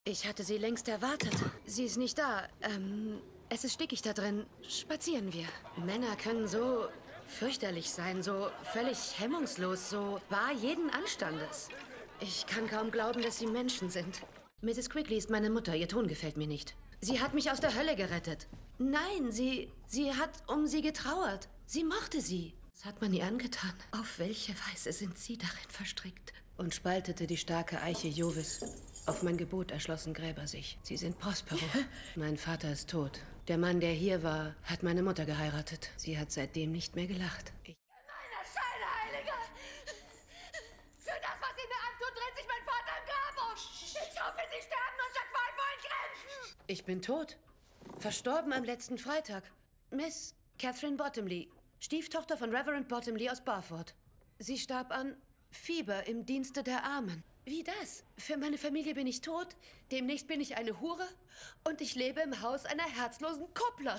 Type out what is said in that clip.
Ich hatte sie längst erwartet. Sie ist nicht da. Es ist stickig da drin. Spazieren wir. Männer können so fürchterlich sein, so völlig hemmungslos, so bar jeden Anstandes. Ich kann kaum glauben, dass sie Menschen sind. Mrs. Quigley ist meine Mutter. Ihr Ton gefällt mir nicht. Sie hat mich aus der Hölle gerettet. Nein, sie hat um sie getrauert. Sie mochte sie. Was hat man ihr angetan? Auf welche Weise sind Sie darin verstrickt? Und spaltete die starke Eiche Jovis. Auf mein Gebot erschlossen Gräber sich. Sie sind Prospero. Mein Vater ist tot. Der Mann, der hier war, hat meine Mutter geheiratet. Sie hat seitdem nicht mehr gelacht. Meiner Scheinheiliger! Für das, was Sie mir antut, dreht sich mein Vater im Grab um! Ich hoffe, Sie sterben unter qualvollen Grenzen! Ich bin tot. Verstorben am letzten Freitag. Miss Catherine Bottomley, Stieftochter von Reverend Bottomley aus Barford. Sie starb an Fieber im Dienste der Armen. Wie das? Für meine Familie bin ich tot, demnächst bin ich eine Hure und ich lebe im Haus einer herzlosen Kupplerin.